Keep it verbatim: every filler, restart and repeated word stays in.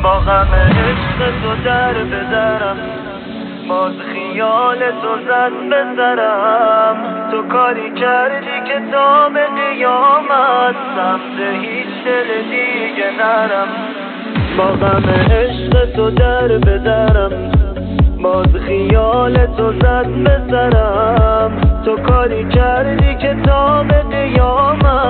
با غم عشق تو در بدرم، باز خیال تو زد به سرم. تو کاری کردی که تا به قیامت سمت هیچ دل دیگه نرم. با غم عشق تو در بدرم، باز خیال تو زد به سرم. تو کاری کردی که تا به قیامت